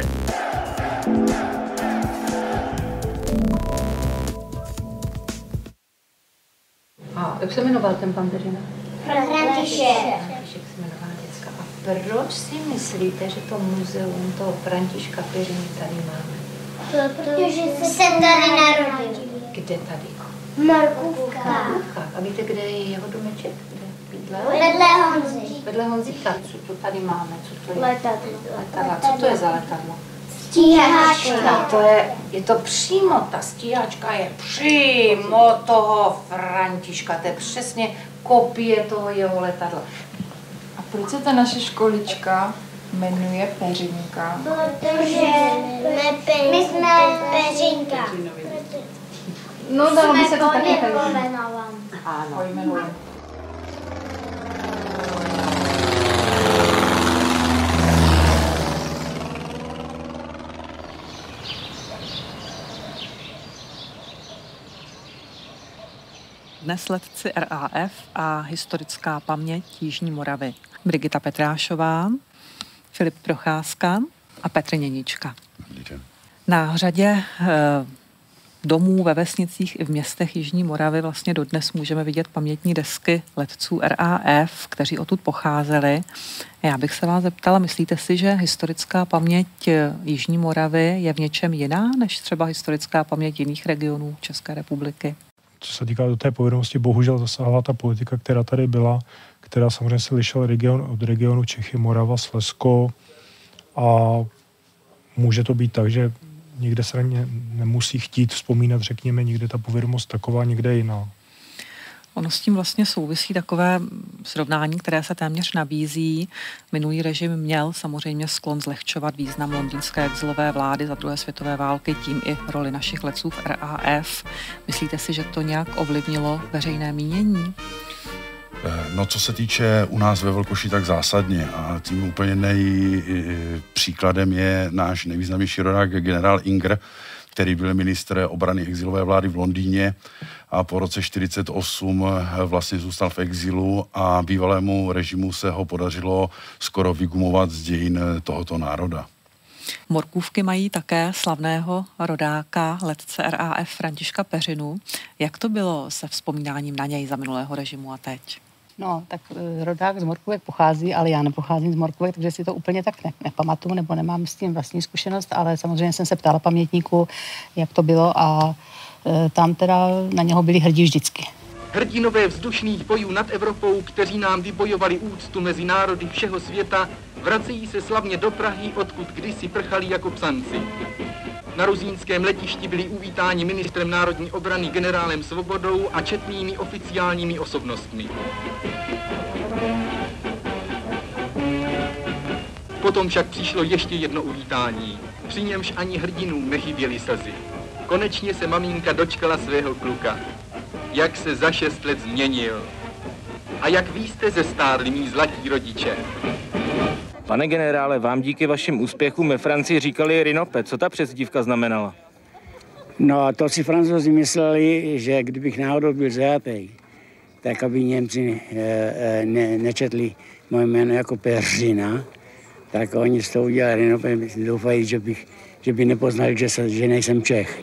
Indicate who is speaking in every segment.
Speaker 1: A jak se jmenoval ten pan Peřina?
Speaker 2: František.
Speaker 1: František se jmenoval děcka. A proč si myslíte, že to muzeum toho Františka Peřiny tady máme?
Speaker 2: Protože se tady narodil.
Speaker 1: Kde tady?
Speaker 2: V Morkůvkách.
Speaker 1: A víte, kde je jeho domeček? Kde bydlel?
Speaker 2: Vedle Honzy.
Speaker 1: Vedle Honzíka. Co to tady máme? Co to je?
Speaker 2: Letadlo.
Speaker 1: Co to je za letadlo?
Speaker 2: Stíhačka.
Speaker 1: Je to přímo, ta stíhačka je přímo toho Františka, to je přesně kopie toho jeho letadla.
Speaker 3: A proč se ta naše školička jmenuje Peřinka?
Speaker 2: Protože my jsme Peřinka.
Speaker 1: No, dalo by se to taky
Speaker 2: Ano.
Speaker 3: Pojmenujeme.
Speaker 4: Dnes letci RAF a historická paměť Jižní Moravy. Brigita Petrášová, Filip Procházka a Petr Něnička. Na řadě domů ve vesnicích i v městech Jižní Moravy vlastně dodnes můžeme vidět pamětní desky letců RAF, kteří odtud pocházeli. Já bych se vás zeptala, myslíte si, že historická paměť Jižní Moravy je v něčem jiná než třeba historická paměť jiných regionů České republiky?
Speaker 5: Co se týká do té povědomosti, bohužel zasáhla ta politika, která tady byla, která samozřejmě se lišila od regionu Čechy, Morava, Slezsko a může to být tak, že někde se nemusí chtít vzpomínat, řekněme, někde ta povědomost taková, někde jiná.
Speaker 4: Ono s tím vlastně souvisí takové srovnání, které se téměř nabízí. Minulý režim měl samozřejmě sklon zlehčovat význam londýnské exilové vlády za druhé světové války, tím i roli našich letců v RAF. Myslíte si, že to nějak ovlivnilo veřejné mínění?
Speaker 6: No, co se týče u nás ve Velkoši, tak zásadně. A tím úplně příkladem je náš nejvýznamnější rodák generál Inger, který byl ministr obrany exilové vlády v Londýně a po roce 1948 vlastně zůstal v exilu a bývalému režimu se ho podařilo skoro vygumovat z dějin tohoto národa.
Speaker 4: Morkůvky mají také slavného rodáka, letce RAF Františka Peřinu. Jak to bylo se vzpomínáním na něj za minulého režimu a teď?
Speaker 7: No, tak rodák z Morkůvek pochází, ale já nepocházím z Morkůvek, takže si to úplně tak nepamatuju, nebo nemám s tím vlastní zkušenost, ale samozřejmě jsem se ptala pamětníků, jak to bylo a tam teda na něho byli hrdí vždycky.
Speaker 8: Hrdinové vzdušných bojů nad Evropou, kteří nám vybojovali úctu mezi národy všeho světa, vracejí se slavně do Prahy, odkud kdysi prchali jako psanci. Na ruzínském letišti byli uvítáni ministrem národní obrany generálem Svobodou a četnými oficiálními osobnostmi. Potom však přišlo ještě jedno uvítání, při němž ani hrdinům nechyběly slzy. Konečně se maminka dočkala svého kluka. Jak se za 6 let změnil. A jak vy jste zestárli, mí zlatí rodiče.
Speaker 9: Pane generále, vám díky vašim úspěchům ve Francii říkali Rinope. Co ta přezdívka znamenala?
Speaker 10: No a to si Francouzi mysleli, že kdybych náhodou byl zajatý, tak aby Němci nečetli moje jméno jako Peřina, tak oni z toho udělali Rinope, doufají, že by nepoznali, že nejsem Čech.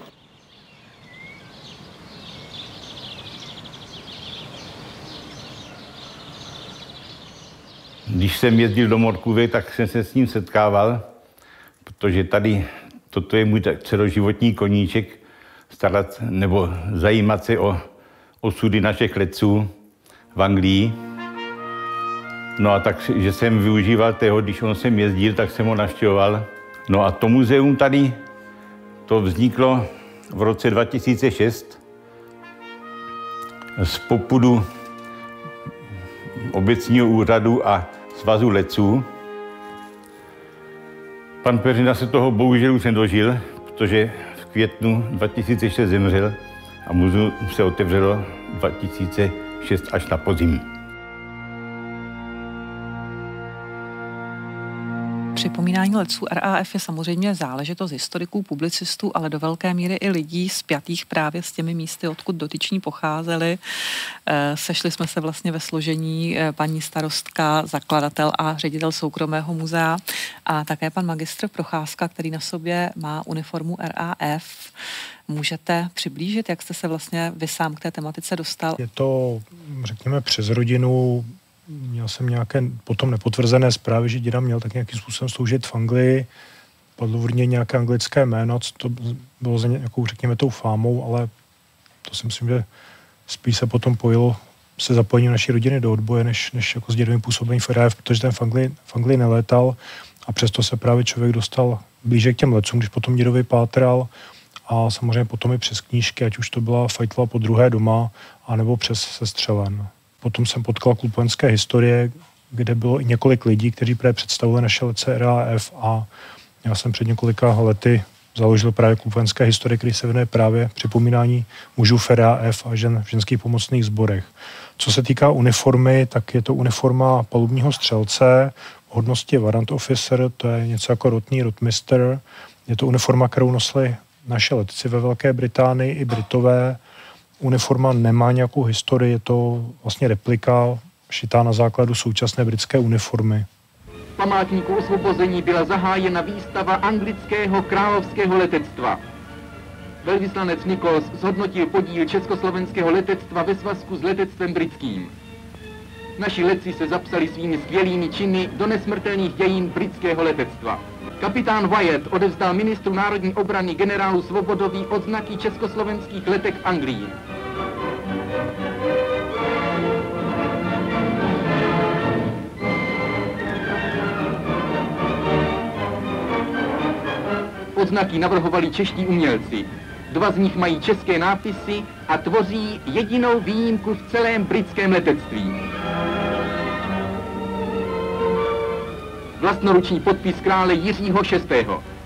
Speaker 11: Když jsem jezdil do Morkůvek, tak jsem se s ním setkával, protože tady toto je můj celoživotní koníček, starat nebo zajímat se o osudy našich letců v Anglii. No a takže jsem využíval toho, když on sem jezdil, tak jsem ho navštěvoval. No a to muzeum tady, to vzniklo v roce 2006 z popudu obecního úřadu a Svazu letců. Pan Peřina se toho bohužel už nedožil, protože v květnu 2006 zemřel a muzeum se otevřelo 2006 až na podzim.
Speaker 4: Připomínání letců RAF je samozřejmě záležitost historiků, publicistů, ale do velké míry i lidí spjatých právě s těmi místy, odkud dotyční pocházeli. Sešli jsme se vlastně ve složení paní starostka, zakladatel a ředitel soukromého muzea a také pan magistr Procházka, který na sobě má uniformu RAF. Můžete přiblížit, jak jste se vlastně vy sám k té tematice dostal?
Speaker 5: Je to, řekněme, přes rodinu. Měl jsem nějaké potom nepotvrzené zprávy, že děda měl tak nějakým způsobem sloužit v Anglii. Padlo v rodině nějaké anglické jméno, co to bylo za nějakou, řekněme, tou fámou, ale to si myslím, že spíš se potom pojilo se zapojením naší rodiny do odboje, než jako s dědovým působením v RAF, protože ten v Anglii nelétal a přesto se právě člověk dostal blíže k těm letcům, když potom dědovi pátral a samozřejmě potom i přes knížky, ať už to byla Fajtla po druhé doma, anebo přes Sestřelen. Potom jsem potkal klub vojenské historie, kde bylo i několik lidí, kteří právě představovali naše letce RAF a já jsem před několika lety založil právě klub vojenské historie, který se věnuje právě připomínání mužů v RAF a žen v ženských pomocných sborech. Co se týká uniformy, tak je to uniforma palubního střelce, v hodnosti warrant officer, to je něco jako rotný rotmistr. Je to uniforma, kterou nosili naše letci ve Velké Británii i Britové. Uniforma nemá nějakou historii, je to vlastně replika šitá na základu současné britské uniformy.
Speaker 8: V památníku osvobození byla zahájena výstava anglického královského letectva. Velvyslanec Nichols zhodnotil podíl československého letectva ve svazku s letectvem britským. Naši letci se zapsali svými skvělými činy do nesmrtelných dějin britského letectva. Kapitán Wyatt odevzdal ministru národní obrany generálu Svobodovi odznaky československých letek v Anglii. Odznaky navrhovali čeští umělci. 2 z nich mají české nápisy a tvoří jedinou výjimku v celém britském letectví. Vlastnoruční podpis krále Jiřího VI.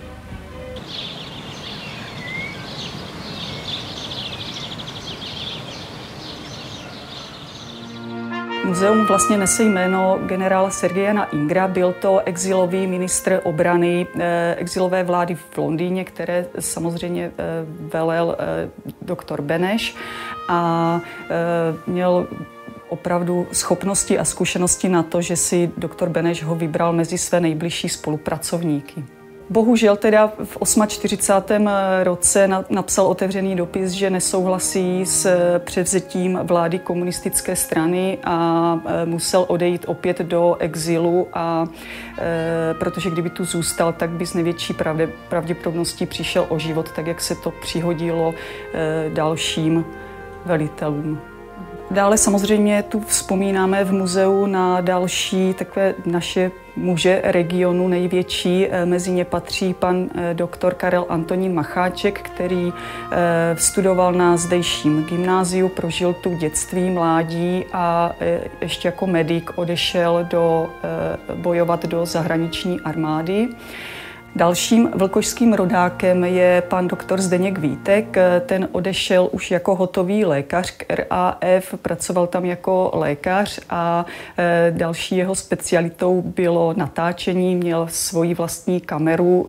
Speaker 12: Muzeum vlastně nese jméno generála Sergeje Ingra. Byl to exilový ministr obrany exilové vlády v Londýně, které samozřejmě velel doktor Beneš a měl opravdu schopnosti a zkušenosti na to, že si doktor Beneš ho vybral mezi své nejbližší spolupracovníky. Bohužel teda v 48. roce napsal otevřený dopis, že nesouhlasí s převzetím vlády komunistické strany a musel odejít opět do exilu, protože kdyby tu zůstal, tak by s největší pravděpodobností přišel o život, tak jak se to přihodilo dalším velitelům. Dále samozřejmě tu vzpomínáme v muzeu na další takové naše muže regionu největší. Mezi ně patří pan doktor Karel Antonín Macháček, který studoval na zdejším gymnáziu, prožil tu dětství, mládí a ještě jako medic odešel bojovat do zahraniční armády. Dalším vlkošským rodákem je pan doktor Zdeněk Vítek. Ten odešel už jako hotový lékař k RAF, pracoval tam jako lékař a další jeho specialitou bylo natáčení, měl svoji vlastní kameru.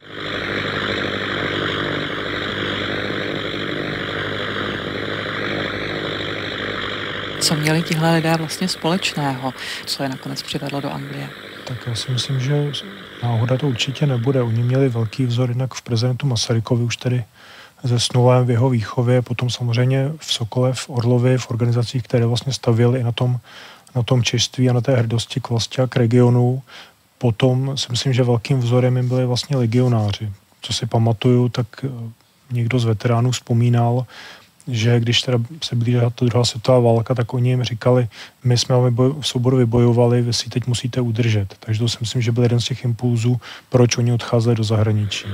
Speaker 4: Co měli tihle lidé vlastně společného? Co je nakonec přivedlo do Anglie?
Speaker 5: Tak já si myslím, že náhoda to určitě nebude. Oni měli velký vzor jednak v prezidentu Masarykovi, už tedy zesnulém v jeho výchově, potom samozřejmě v Sokole, v Orlově, v organizacích, které vlastně stavěly i na tom češství a na té hrdosti k vlasti a k regionu. Potom si myslím, že velkým vzorem jim byli vlastně legionáři. Co si pamatuju, tak někdo z veteránů vzpomínal, že když teda se blížila ta druhá světová válka, tak oni jim říkali, my jsme v souboru vybojovali, vy si teď musíte udržet. Takže to si myslím, že byl jeden z těch impulzů, proč oni odcházeli do zahraničí.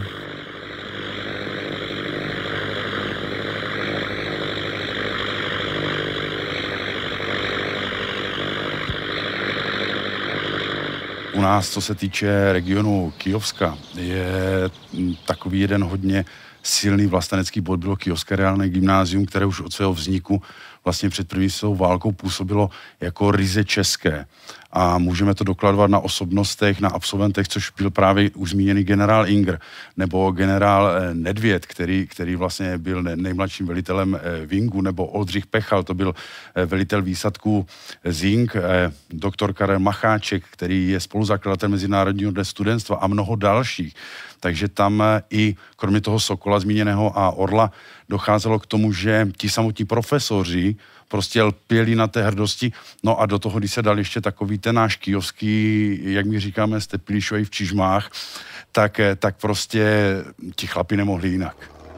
Speaker 6: U nás, co se týče regionu Kyjovska, je takový jeden hodně silný vlastenecký bod bylo Kyjovské reálné gymnázium, které už od svého vzniku vlastně před první světovou válkou působilo jako ryze české. A můžeme to dokladovat na osobnostech, na absolventech, což byl právě už zmíněný generál Ingr, nebo generál Nedvěd, který vlastně byl nejmladším velitelem Vingu, nebo Oldřich Pechal, to byl velitel výsadku Zing, doktor Karel Macháček, který je spoluzakladatel Mezinárodního dne studentstva a mnoho dalších. Takže tam i kromě toho Sokola zmíněného a Orla docházelo k tomu, že ti samotní profesoři prostě lpěli na té hrdosti. No a do toho, když se dal ještě takový ten náš kijovský, jak my říkáme, Stepilišovej v čižmách, tak prostě ti chlapi nemohli jinak.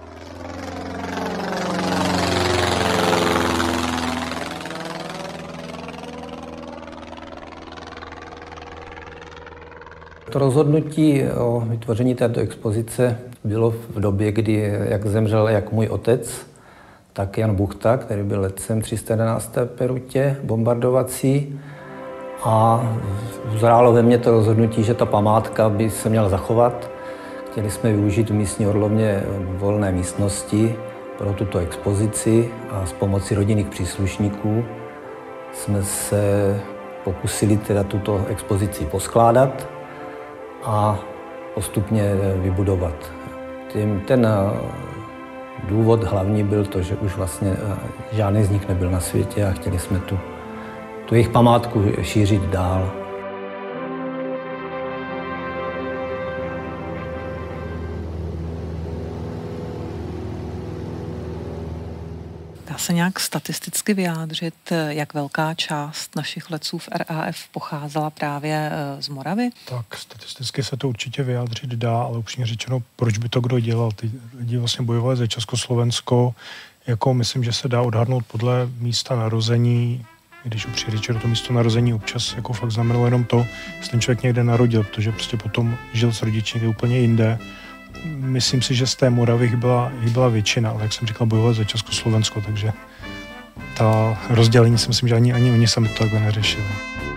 Speaker 13: To rozhodnutí o vytvoření této expozice bylo v době, kdy jak zemřel jak můj otec, tak Jan Buchta, který byl letcem 311. Perutě bombardovací. A zrálo ve mně to rozhodnutí, že ta památka by se měla zachovat. Chtěli jsme využít v místní orlovně volné místnosti pro tuto expozici a s pomocí rodinných příslušníků jsme se pokusili teda tuto expozici poskládat a postupně vybudovat. Ten důvod hlavní byl to, že už vlastně žádný z nich nebyl na světě a chtěli jsme tu jejich památku šířit dál.
Speaker 4: Dá se nějak statisticky vyjádřit, jak velká část našich letců v RAF pocházela právě z Moravy?
Speaker 5: Tak statisticky se to určitě vyjádřit dá, ale upřímně řečeno, proč by to kdo dělal? Ty lidi vlastně bojovali za Československo, jako myslím, že se dá odhadnout podle místa narození, když upřímně řečeno to místo narození občas jako fakt znamenalo jenom to, jestli ten člověk někde narodil, protože prostě potom žil s rodiči někde úplně jinde. Myslím si, že z té Moravy jich byla většina, ale jak jsem říkal, bojovali za Československo, takže ta rozdělení si myslím, že ani oni sami to takhle neřešili.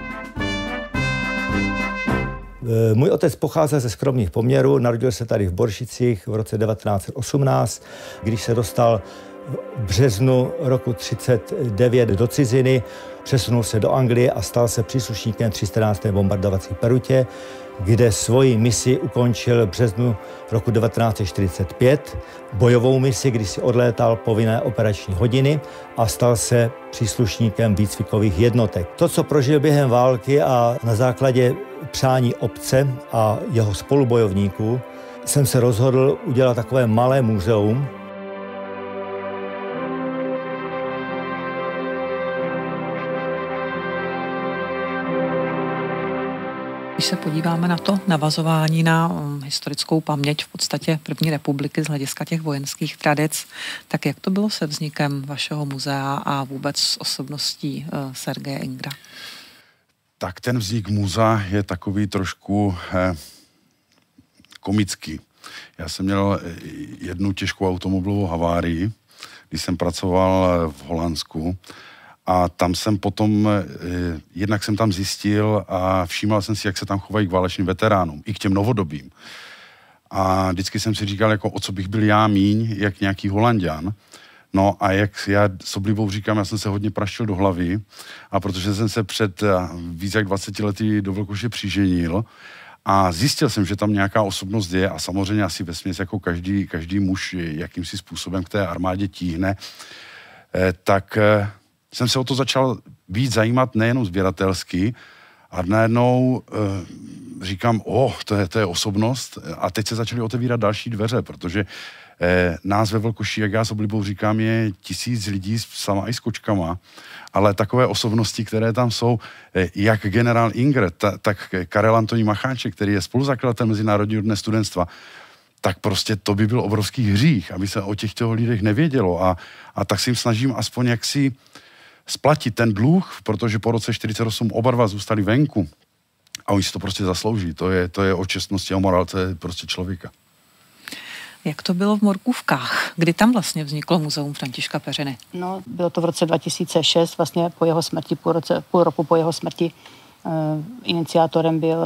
Speaker 14: Můj otec pocházel ze skromných poměrů, narodil se tady v Boršicích v roce 1918, když se dostal v březnu roku 1939 do ciziny, přesunul se do Anglie a stal se příslušníkem 314. bombardovací perutě, kde svoji misi ukončil v březnu roku 1945, bojovou misi, kdy si odlétal povinné operační hodiny a stal se příslušníkem výcvikových jednotek. To, co prožil během války a na základě přání obce a jeho spolubojovníků, jsem se rozhodl udělat takové malé muzeum.
Speaker 4: Když se podíváme na to navazování na historickou paměť v podstatě první republiky z hlediska těch vojenských tradic, tak jak to bylo se vznikem vašeho muzea a vůbec s osobností Sergeje Ingra?
Speaker 6: Tak ten vznik muzea je takový trošku komický. Já jsem měl jednu těžkou automobilovou havárii, když jsem pracoval v Holandsku. A tam jsem potom, jednak jsem tam zjistil a všímal jsem si, jak se tam chovají k válečným veteránům, i k těm novodobým. A vždycky jsem si říkal, jako o co bych byl já míň, jak nějaký Holanďan. No a jak já s oblibou říkám, já jsem se hodně praštil do hlavy a protože jsem se před víc jak 20 lety do Vlkoše přiženil a zjistil jsem, že tam nějaká osobnost je a samozřejmě asi vesměs jako každý muž jakýmsi způsobem k té armádě tíhne, tak jsem se o to začal víc zajímat nejenom sběratelsky a najednou říkám, to je osobnost a teď se začaly otevírat další dveře, protože nás ve Vlkoši, jak já s oblibou říkám, je 1000 lidí s psama i s kočkama, ale takové osobnosti, které tam jsou, jak generál Ingr, tak Karel Antonín Macháček, který je spoluzakladatel Mezinárodního dne studentstva, tak prostě to by byl obrovský hřích, aby se o těchto lidech nevědělo a tak si jim snažím aspoň jaksi splatit ten dluh, protože po roce 1948 oba dva zůstali venku a oni si to prostě zaslouží. To je o čestnosti a morálce prostě člověka.
Speaker 4: Jak to bylo v Morkůvkách? Kdy tam vlastně vzniklo muzeum Františka Peřiny?
Speaker 7: No, bylo to v roce 2006, vlastně po jeho smrti, půl roku po jeho smrti. Iniciátorem byl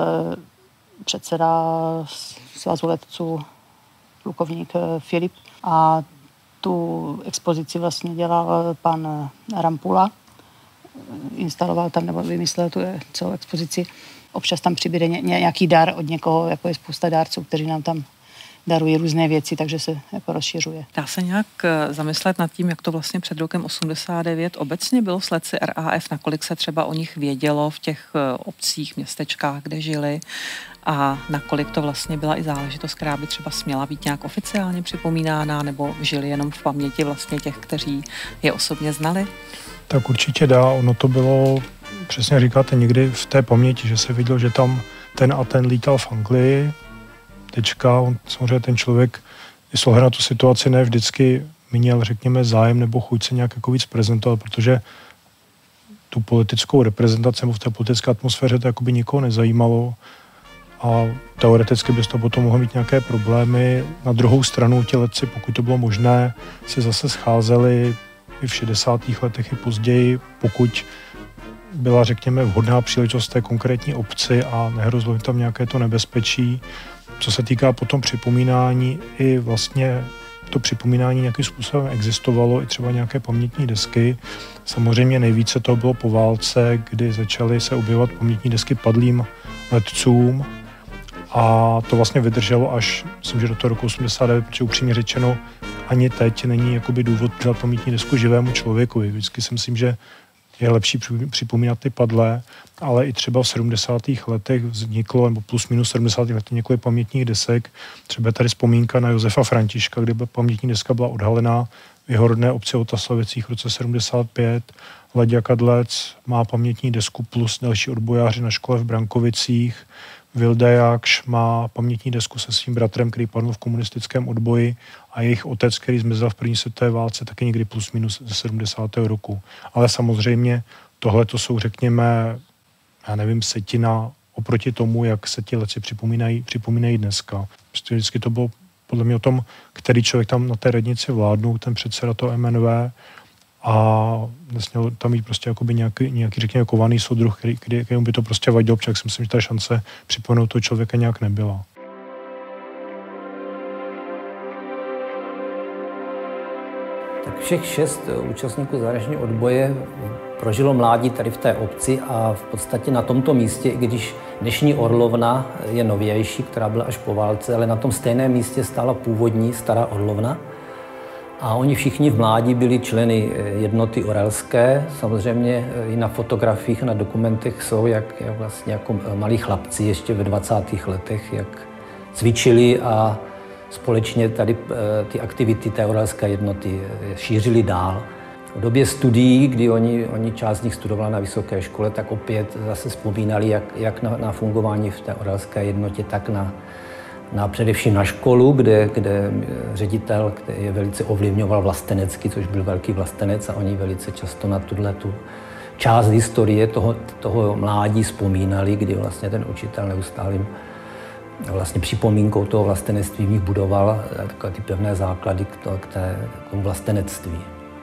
Speaker 7: předseda Svazu letců plukovník Filip a Tu expozici vlastně dělal pan Rampula. Instaloval tam nebo vymyslel tu celou expozici. Občas tam přibude nějaký dar od někoho, jako je spousta dárců, kteří nám tam darují různé věci, takže se jako rozšiřuje.
Speaker 4: Dá se nějak zamyslet nad tím, jak to vlastně před rokem 89 obecně bylo s letci RAF, nakolik se třeba o nich vědělo v těch obcích, městečkách, kde žili a nakolik to vlastně byla i záležitost, která by třeba směla být nějak oficiálně připomínána nebo žili jenom v paměti vlastně těch, kteří je osobně znali?
Speaker 5: Tak určitě dá, ono to bylo, přesně říkáte, někdy v té paměti, že se viděl, že tam ten a ten lítal v Anglii, on, samozřejmě ten člověk, s ohledem na tu situaci, ne vždycky měl, řekněme, zájem nebo chuť se nějak jako víc prezentovat, protože tu politickou reprezentaci nebo v té politické atmosféře to jakoby nikoho nezajímalo a teoreticky by to potom mohlo mít nějaké problémy. Na druhou stranu ti letci, pokud to bylo možné, se zase scházeli i v 60. letech i později, pokud byla, řekněme, vhodná příležitost té konkrétní obci a nehrozilo tam nějaké to nebezpečí. Co se týká potom připomínání, i vlastně to připomínání nějakým způsobem existovalo, i třeba nějaké pamětní desky. Samozřejmě nejvíce to bylo po válce, kdy začaly se objevovat pamětní desky padlým letcům a to vlastně vydrželo až, myslím, že do toho roku 89, protože upřímně řečeno ani teď není jakoby důvod dělat pamětní desku živému člověku. Vždycky si myslím, že je lepší připomínat ty padlé, ale i třeba v 70. letech vzniklo, nebo plus minus 70. letech několik pamětních desek. Třeba tady vzpomínka na Josefa Františka, kde pamětní deska byla odhalená v jeho rodné obci Otaslavicích v roce 75. Laďa Kadlec má pamětní desku plus další odbojáři na škole v Brankovicích. Vilda Jakš má pamětní desku se svým bratrem, který padl v komunistickém odboji a jejich otec, který zmizel v první světové válce, taky někdy plus minus ze 70. roku. Ale samozřejmě tohle to jsou, řekněme, já nevím, setina oproti tomu, jak se ti letci připomínají dneska. Prostě vždycky to bylo podle mě o tom, který člověk tam na té radnici vládnul, ten předseda toho MNV, a nesměl tam mít prostě jakoby nějaký řekněme, kovaný soudruh, kterému by to prostě vadilo, protože si myslím, že ta šance připomenout toho člověka nějak nebyla.
Speaker 13: Tak všech 6 účastníků zahraničního odboje prožilo mládí tady v té obci a v podstatě na tomto místě, i když dnešní Orlovna je novější, která byla až po válce, ale na tom stejném místě stála původní stará Orlovna. A oni všichni v mládí byli členy jednoty orelské. Samozřejmě i na fotografiích, na dokumentech jsou, jak vlastně jako malí chlapci ještě ve 20. letech, jak cvičili a společně tady ty aktivity té orelské jednoty šířili dál. V době studií, kdy oni část z nich studovala na vysoké škole, tak opět zase vzpomínali jak na fungování v té orelské jednotě, tak především na školu, kde ředitel, který je velice ovlivňoval vlastenecky, což byl velký vlastenec, a oni velice často na tu část historie toho mládí vzpomínali, kdy vlastně ten učitel neustálým vlastně připomínkou toho vlastenectví v nich budoval takové ty pevné základy k tomu vlastenectví.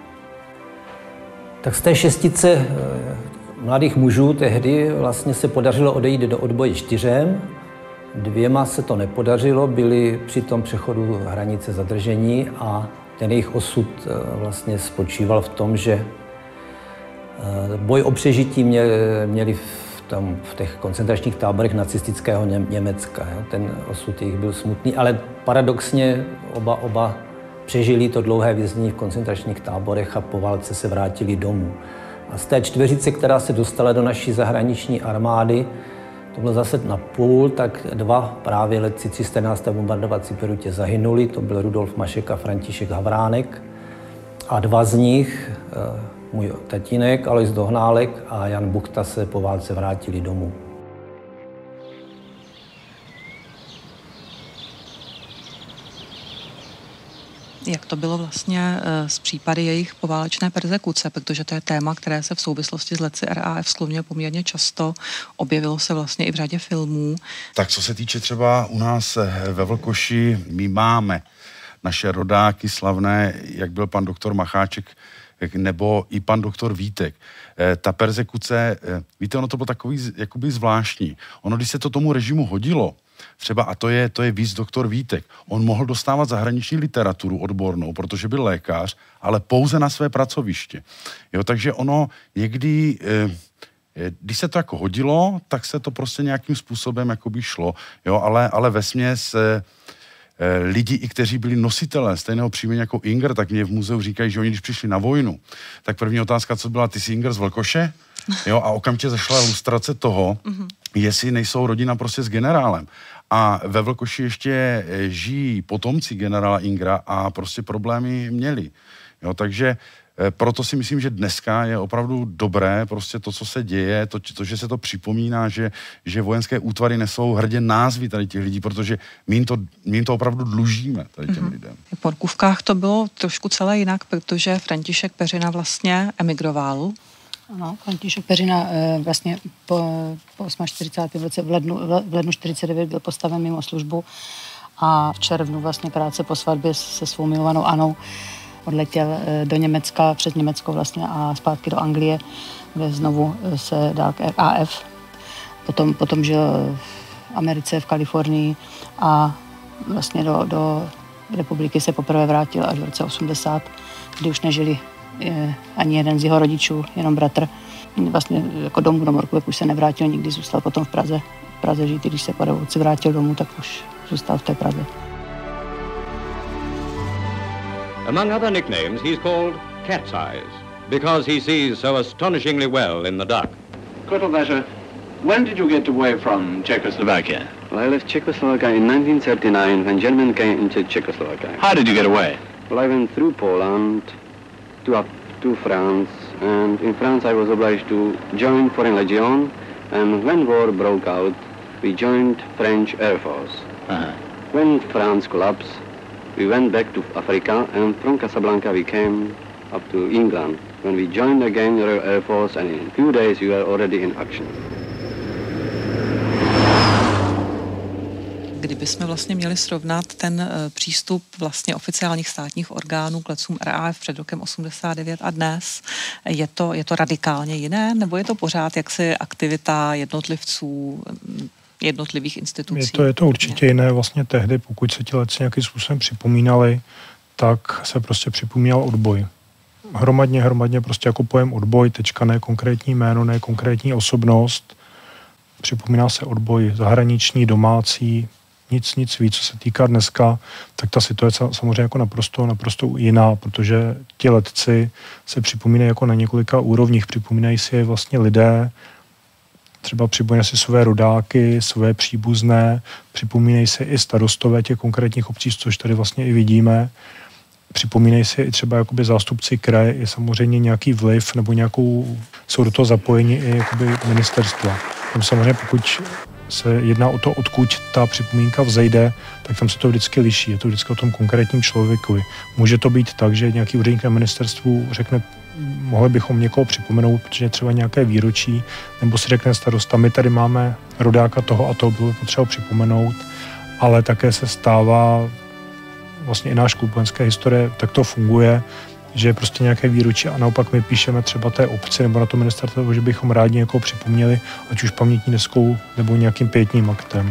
Speaker 13: Tak z té 6 mladých mužů tehdy vlastně se podařilo odejít do odboje 4. 2 se to nepodařilo, byli při tom přechodu hranice zadržení a ten jejich osud vlastně spočíval v tom, že boj o přežití měli v těch koncentračních táborech nacistického Německa. Ten osud jejich byl smutný, ale paradoxně oba přežili to dlouhé věznění v koncentračních táborech a po válce se vrátili domů. A z té 4, která se dostala do naší zahraniční armády, to bylo zase na půl, tak 2 právě letci 311. bombardovací perutě zahynuli, to byl Rudolf Mašek a František Havránek. A 2 z nich, můj tatínek Alois Dohnálek a Jan Buchta, se po válce vrátili domů.
Speaker 4: Jak to bylo vlastně s případy jejich poválečné perzekuce, protože to je téma, které se v souvislosti s letci RAF skloňuje poměrně často, objevilo se vlastně i v řadě filmů.
Speaker 6: Tak co se týče třeba u nás ve Vlkoši, my máme naše rodáky slavné, jak byl pan doktor Macháček nebo i pan doktor Vítek. Ta perzekuce, víte, ono to bylo takový jakoby zvláštní. Ono, když se to tomu režimu hodilo, třeba, a to je víc doktor Vítek, on mohl dostávat zahraniční literaturu odbornou, protože byl lékař, ale pouze na své pracoviště. Jo, takže ono někdy, když se to jako hodilo, tak se to prostě nějakým způsobem jakoby šlo. Jo, ale vesměs lidi, i kteří byli nositelé stejného příjmení jako Inger, tak mě v muzeu říkají, že oni, když přišli na vojnu, tak první otázka, co byla, ty jsi Inger z Vlkoše? Jo, a okamžitě zašla ilustrace toho, jestli nejsou rodina prostě s generálem. A ve Vlkoši ještě žijí potomci generála Ingera a prostě problémy měli. Jo, takže proto si myslím, že dneska je opravdu dobré prostě to, co se děje, to že se to připomíná, že vojenské útvary nesou hrdě názvy tady těch lidí, protože my jim to opravdu dlužíme tady těm lidem.
Speaker 4: V Morkůvkách to bylo trošku celé jinak, protože František Peřina vlastně emigroval.
Speaker 7: Ano, František Peřina vlastně po 48. roce v lednu 49 byl postaven mimo službu a v červnu vlastně krátce po svatbě se svou milovanou Anou odletěl do Německa, přes Německo vlastně a zpátky do Anglie, kde znovu se dal k RAF. Potom žil v Americe, v Kalifornii a vlastně do republiky se poprvé vrátil až v roce 80, kdy už nežili ani jeden z jeho rodičů, jenom bratr. Vlastně jako domů do Morkůvek už se nevrátil nikdy, zůstal potom v Praze žít. Když se po revoluci vrátil domů, tak už zůstal v té Praze.
Speaker 15: Among other nicknames, he's called Cat's Eyes, because he sees so astonishingly well in the dark.
Speaker 16: Kotelwasser, when did you get away from Czechoslovakia?
Speaker 17: Well, I left Czechoslovakia in 1939 when Germany came into Czechoslovakia.
Speaker 16: How did you get away?
Speaker 17: Well, I went through Poland to France, and in France I was obliged to join Foreign Legion, and when war broke out, we joined French Air Force. When France collapsed, we went back to Africa, and from Casablanca we came up to England, when we joined again the Royal Air Force, and in a few days we were already in action.
Speaker 4: Kdybychom vlastně měli srovnat ten přístup vlastně oficiálních státních orgánů k letcům RAF před rokem 89 a dnes, je to radikálně jiné, nebo je to pořád jaksi aktivita jednotlivců, jednotlivých institucí?
Speaker 5: Je to určitě jiné. Vlastně tehdy, pokud se ti letci nějakým způsobem připomínali, tak se prostě připomínal odboj. Hromadně prostě jako pojem odboj, tečka, ne konkrétní jméno, ne konkrétní osobnost. Připomíná se odboj zahraniční, domácí, nic víc, co se týká dneska, tak ta situace samozřejmě jako naprosto jiná, protože ti letci se připomínají jako na několika úrovních, připomínají si je vlastně lidé, třeba připomínají si své rodáky, své příbuzné, připomínají si i starostové těch konkrétních obcí, což tady vlastně i vidíme. Připomínají si i třeba jakoby zástupci kraje, i samozřejmě nějaký vliv nebo jsou do toho zapojeni i jakoby ministerstva. Tam samozřejmě pokud se jedná o to, odkud ta připomínka vzejde, tak tam se to vždycky liší. Je to vždycky o tom konkrétním člověku. Může to být tak, že nějaký úředník na ministerstvu řekne, mohli bychom někoho připomenout, protože třeba nějaké výročí, nebo si řekne starosta, my tady máme rodáka toho a toho, bylo potřeba připomenout, ale také se stává vlastně i náš klub vojenské historie, tak to funguje, že je prostě nějaké výročí a naopak my píšeme třeba té obci nebo na to ministerstvo, že bychom rádi někoho připomněli, ať už pamětní deskou nebo nějakým pietním aktem.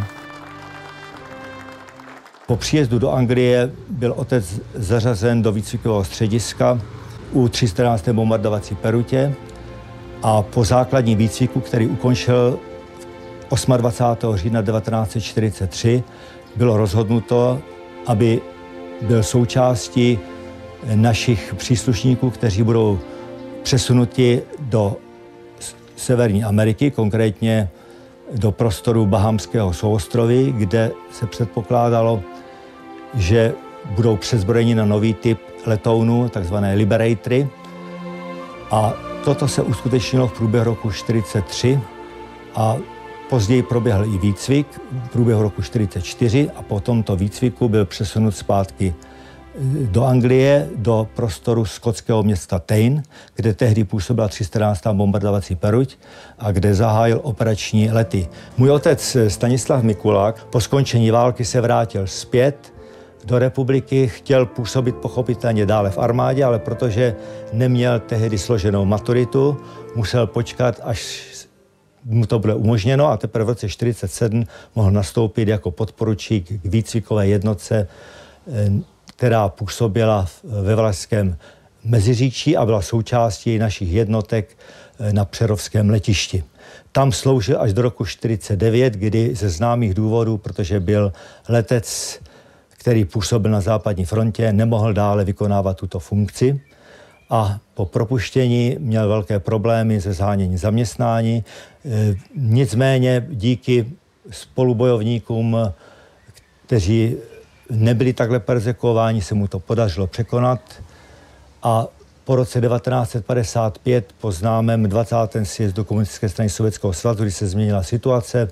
Speaker 14: Po příjezdu do Anglie byl otec zařazen do výcvikového střediska u 311. bombardovací perutě a po základním výcviku, který ukončil 28. října 1943, bylo rozhodnuto, aby byl součástí našich příslušníků, kteří budou přesunuti do Severní Ameriky, konkrétně do prostoru Bahamského souostroví, kde se předpokládalo, že budou přezbrojeni na nový typ letounů, takzvané Liberatory. A toto se uskutečnilo v průběhu roku 1943 a později proběhl i výcvik v průběhu roku 1944 a po tomto výcviku byl přesunut zpátky do Anglie, do prostoru skotského města Tain, kde tehdy působila 311. bombardovací peruť a kde zahájil operační lety. Můj otec Stanislav Mikulák po skončení války se vrátil zpět do republiky, chtěl působit pochopitelně dále v armádě, ale protože neměl tehdy složenou maturitu, musel počkat, až mu to bylo umožněno a teprve v roce 1947 mohl nastoupit jako podporučík k výcvikové jednotce, která působila ve Valašském Meziříčí a byla součástí našich jednotek na přerovském letišti. Tam sloužil až do roku 1949, kdy ze známých důvodů, protože byl letec, který působil na západní frontě, nemohl dále vykonávat tuto funkci a po propuštění měl velké problémy se sháněním zaměstnání. Nicméně díky spolubojovníkům, kteří nebyli takhle perzekuováni, se mu to podařilo překonat a po roce 1955 po známém 20. sjezdu Komunistické strany Sovětského svazu, kdy se změnila situace,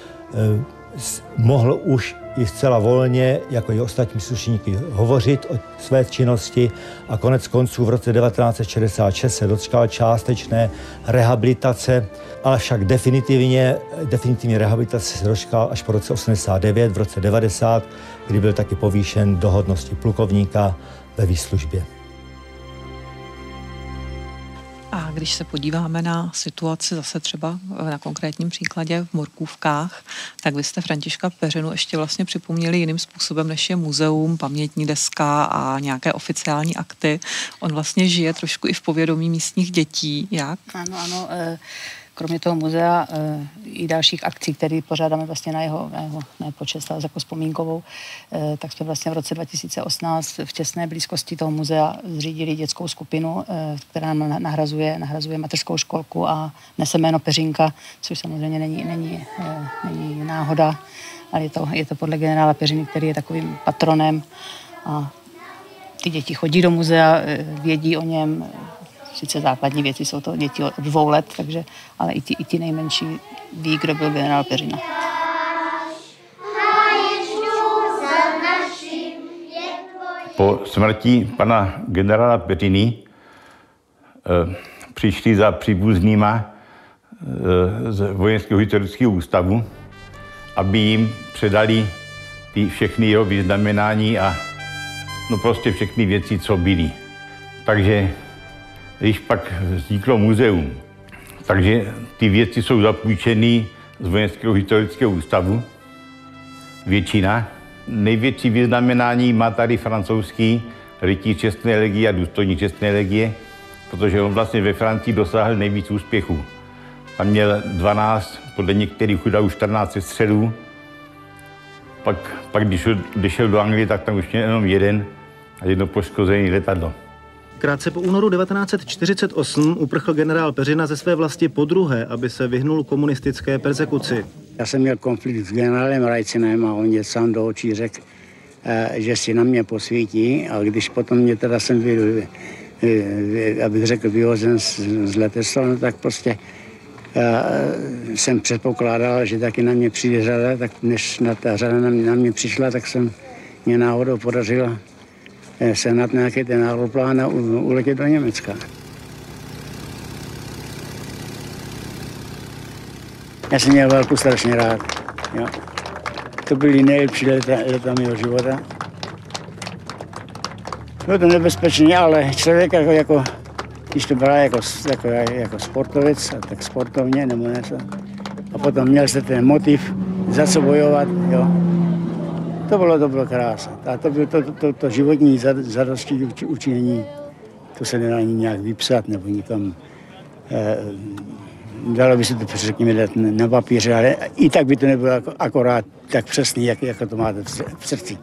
Speaker 14: mohl už i zcela volně, jako i ostatní příslušníky, hovořit o své činnosti a konec konců v roce 1966 se dočkal částečné rehabilitace, ale však definitivní rehabilitace se dočkal až po roce 89, v roce 90, kdy byl taky povýšen do hodnosti plukovníka ve výslužbě.
Speaker 4: A když se podíváme na situaci zase třeba na konkrétním příkladě v Morkůvkách, tak vy jste Františka Peřinu ještě vlastně připomněli jiným způsobem, než je muzeum, pamětní deska a nějaké oficiální akty. On vlastně žije trošku i v povědomí místních dětí. Jak?
Speaker 7: Ano. Kromě toho muzea i dalších akcí, které pořádáme vlastně na jeho počest, ale jako vzpomínkovou, tak jsme vlastně v roce 2018 v těsné blízkosti toho muzea zřídili dětskou skupinu, která nahrazuje mateřskou školku a nese jméno Peřinka, což samozřejmě není náhoda, ale je to podle generála Peřiny, který je takovým patronem a ty děti chodí do muzea, vědí o něm. Sice základní věci jsou to děti od 2 let, takže, ale i ti nejmenší ví, kdo byl generál Peřina.
Speaker 11: Po smrti pana generála Peřiny přišli za příbuznýma z Vojenského historického ústavu, aby jim předali všechny jeho vyznamenání a prostě všechny věci, co byly. Takže když pak vzniklo muzeum, takže ty věci jsou zapůjčeny z Vojenského historického ústavu, většina. Největší vyznamenání má tady francouzský rytíř čestné legie a důstojník čestné legie, protože on vlastně ve Francii dosáhl nejvíc úspěchů. Tam měl 12, podle některých údajů 14 sestřelů. Pak když šel do Anglie, tak tam už měl jenom 1 a 1 poškozené letadlo.
Speaker 18: Krátce po únoru 1948 uprchl generál Peřina ze své vlasti podruhé, aby se vyhnul komunistické perzekuci.
Speaker 10: Já jsem měl konflikt s generálem Rajcinem a on mě sám do očí řekl, že si na mě posvítí a když potom mě teda jsem byl, abych řekl, vyhozen z letectva, no tak prostě jsem předpokládal, že taky na mě přijde řada, tak než ta řada na mě přišla, tak jsem mě náhodou podařila sehnat nějaký ten aeroplán a uletět do Německa. Já jsem měl válku strašně rád. Jo. To byly nejlepší leta mého života. Bylo to nebezpečné, ale člověk jako když to bral jako sportovec, tak sportovně nebo něco. A potom měl se ten motiv, za co bojovat. Jo. To bylo krásné. A to životní zadosti učinění, to se nedá ani nějak vypsat nebo nikam. Dalo by se to, řekněme, dát na papíře, ale i tak by to nebylo akorát tak přesný, jako to máte v srdci.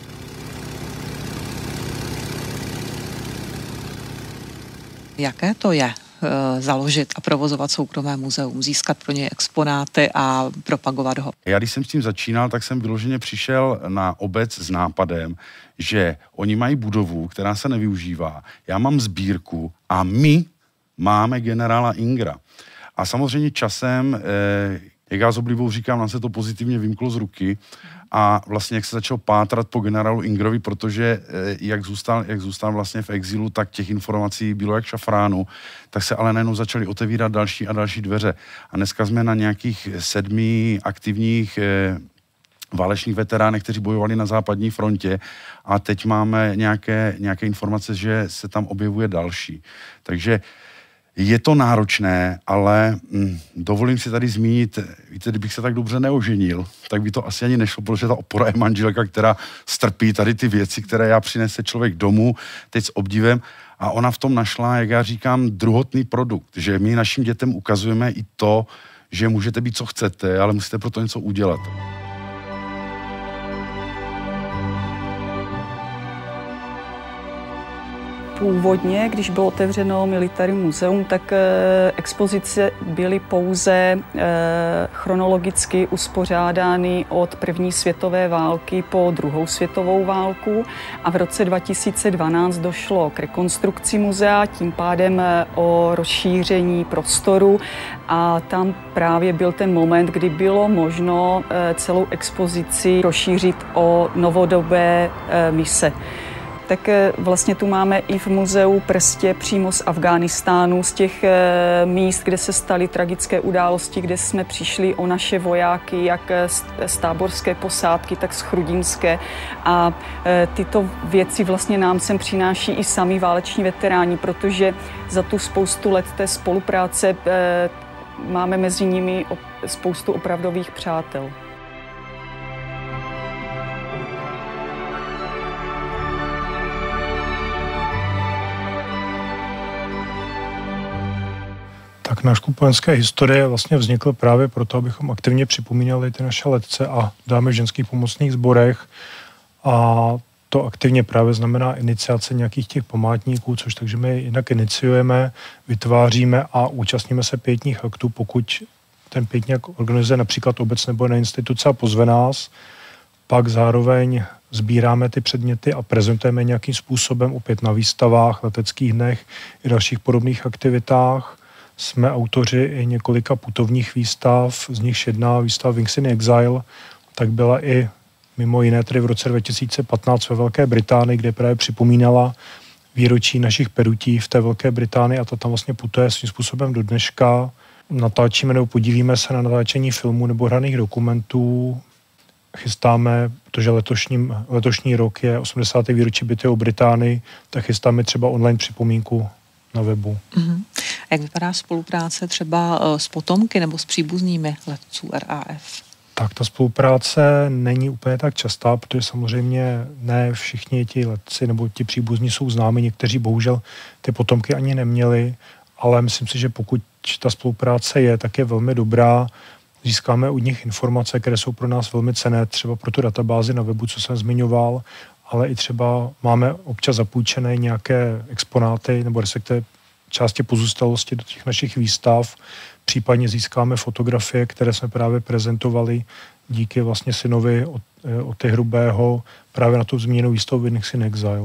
Speaker 4: Jaké to je založit a provozovat soukromé muzeum, získat pro něj exponáty a propagovat ho?
Speaker 6: Já když jsem s tím začínal, tak jsem vyloženě přišel na obec s nápadem, že oni mají budovu, která se nevyužívá. Já mám sbírku a my máme generála Ingra. A samozřejmě časem, jak já s oblibou říkám, nám se to pozitivně vymklo z ruky a vlastně jak se začal pátrat po generálu Ingrovi, protože jak zůstal vlastně v exilu, tak těch informací bylo jak šafránu, tak se ale najednou začaly otevírat další a další dveře. A dneska jsme na nějakých 7 aktivních válečných veteránech, kteří bojovali na západní frontě a teď máme nějaké informace, že se tam objevuje další. Takže je to náročné, ale dovolím si tady zmínit, víte, kdybych se tak dobře neoženil, tak by to asi ani nešlo, protože ta opora je manželka, která strpí tady ty věci, které já přinese člověk domů, teď s obdivem. A ona v tom našla, jak já říkám, druhotný produkt, že my našim dětem ukazujeme i to, že můžete být, co chcete, ale musíte pro to něco udělat.
Speaker 12: Původně, když bylo otevřeno Military Museum, tak expozice byly pouze chronologicky uspořádány od první světové války po druhou světovou válku a v roce 2012 došlo k rekonstrukci muzea, tím pádem o rozšíření prostoru a tam právě byl ten moment, kdy bylo možno celou expozici rozšířit o novodobé mise. Tak vlastně tu máme i v muzeu Prstě přímo z Afghánistánu, z těch míst, kde se staly tragické události, kde jsme přišli o naše vojáky, jak z táborské posádky, tak z chrudimské. A tyto věci vlastně nám sem přináší i sami váleční veteráni, protože za tu spoustu let té spolupráce máme mezi nimi spoustu opravdových přátel.
Speaker 5: Tak náš klub vojenské historie vlastně vznikl právě proto, abychom aktivně připomínali ty naše letce a dámy v ženských pomocných sborech. A to aktivně právě znamená iniciace nějakých těch památníků, což takže my jinak iniciujeme, vytváříme a účastníme se pietních aktů, pokud ten pietník organizuje například obec nebo jiná instituce a pozve nás. Pak zároveň sbíráme ty předměty a prezentujeme nějakým způsobem opět na výstavách, leteckých dnech i dalších podobných aktivitách. Jsme autoři i několika putovních výstav, z nichž jedna výstava Wings in Exile, tak byla i mimo jiné tedy v roce 2015 ve Velké Británii, kde právě připomínala výročí našich perutí v té Velké Británii a to tam vlastně putuje svým způsobem do dneška. Natáčíme nebo podílíme se na natáčení filmů nebo hraných dokumentů. Chystáme, protože letošní rok je 80. výročí bitvy o Británii, tak chystáme třeba online připomínku na webu.
Speaker 4: Mm-hmm. Jak vypadá spolupráce třeba s potomky nebo s příbuznými letců RAF?
Speaker 5: Tak ta spolupráce není úplně tak častá, protože samozřejmě ne všichni ti letci nebo ti příbuzní jsou známi, někteří bohužel ty potomky ani neměli, ale myslím si, že pokud ta spolupráce je, tak je velmi dobrá. Získáme od nich informace, které jsou pro nás velmi cenné, třeba pro tu databázi na webu, co jsem zmiňoval, ale i třeba máme občas zapůjčené nějaké exponáty nebo respektive části pozůstalosti do těch našich výstav. Případně získáme fotografie, které jsme právě prezentovali díky vlastně synovi od Hrubého právě na tu zmíněnou výstavu Wings in Exile.